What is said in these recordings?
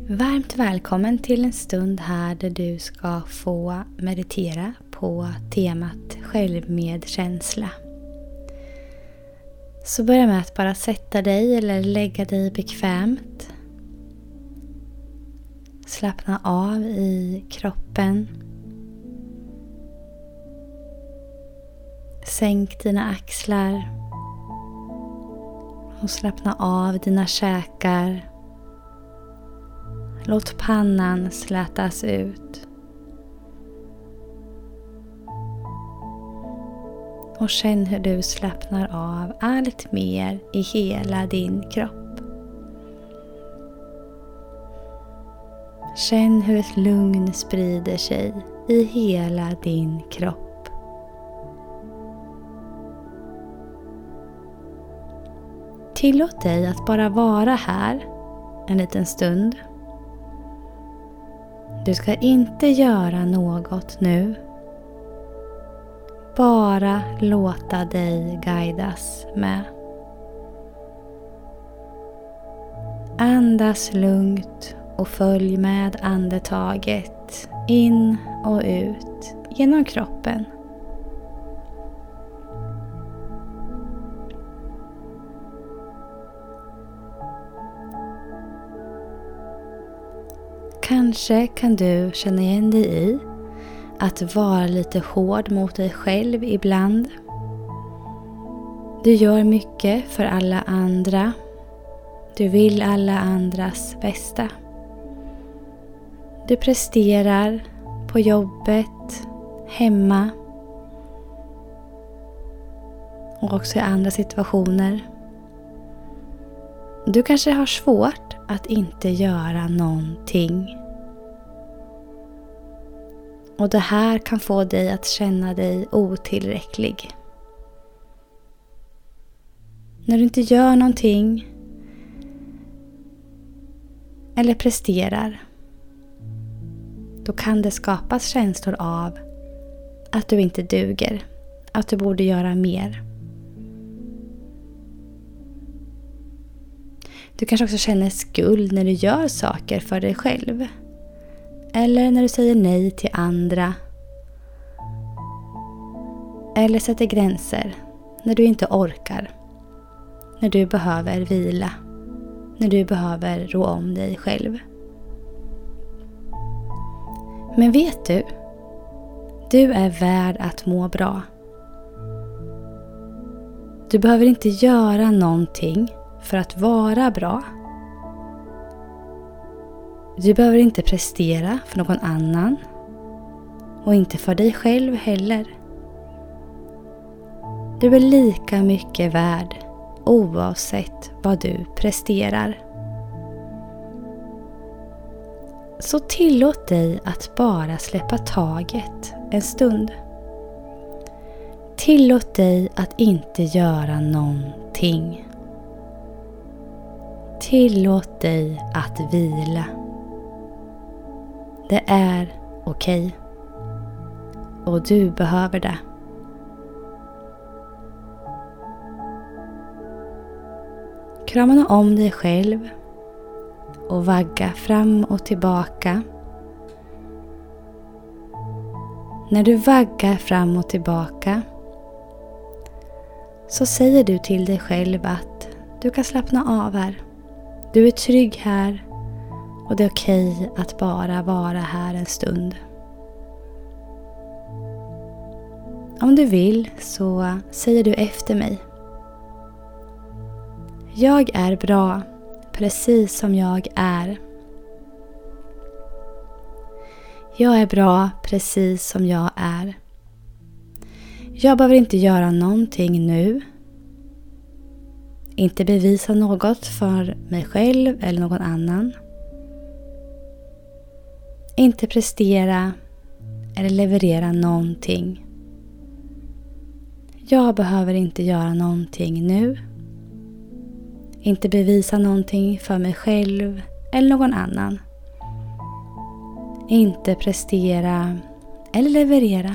Varmt välkommen till en stund här där du ska få meditera på temat självmedkänsla. Så börja med att bara sätta dig eller lägga dig bekvämt. Slappna av i kroppen. Sänk dina axlar och slappna av dina käkar. Låt pannan slätas ut. Och känn hur du slappnar av allt mer i hela din kropp. Känn hur ett lugn sprider sig i hela din kropp. Tillåt dig att bara vara här en liten stund. Du ska inte göra något nu. Bara låta dig guidas med. Andas lugnt och följ med andetaget in och ut genom kroppen. Kanske kan du känna igen dig i att vara lite hård mot dig själv ibland. Du gör mycket för alla andra. Du vill alla andras bästa. Du presterar på jobbet, hemma och också i andra situationer. Du kanske har svårt att inte göra någonting. Och det här kan få dig att känna dig otillräcklig. När du inte gör någonting eller presterar, då kan det skapas känslor av att du inte duger, att du borde göra mer. Du kanske också känner skuld när du gör saker för dig själv. Eller när du säger nej till andra. Eller sätter gränser när du inte orkar. När du behöver vila. När du behöver rå om dig själv. Men vet du? Du är värd att må bra. Du behöver inte göra någonting för att vara bra. Du behöver inte prestera för någon annan och inte för dig själv heller. Du är lika mycket värd oavsett vad du presterar. Så tillåt dig att bara släppa taget en stund. Tillåt dig att inte göra någonting. Tillåt dig att vila. Det är okej. Och du behöver det. Krama om dig själv och vagga fram och tillbaka. När du vaggar fram och tillbaka så säger du till dig själv att du kan slappna av här. Du är trygg här och det är okej att bara vara här en stund. Om du vill så säger du efter mig. Jag är bra precis som jag är. Jag är bra precis som jag är. Jag behöver inte göra någonting nu. Inte bevisa något för mig själv eller någon annan. Inte prestera eller leverera någonting. Jag behöver inte göra någonting nu. Inte bevisa någonting för mig själv eller någon annan. Inte prestera eller leverera.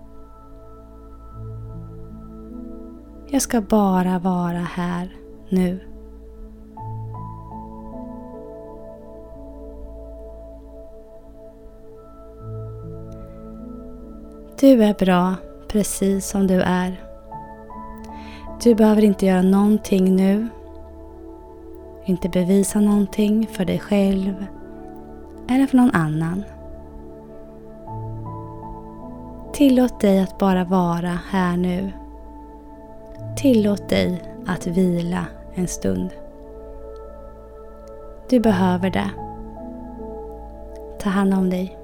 Jag ska bara vara här nu. Du är bra precis som du är. Du behöver inte göra någonting nu. Inte bevisa någonting för dig själv eller för någon annan. Tillåt dig att bara vara här nu. Tillåt dig att vila en stund. Du behöver det. Ta hand om dig.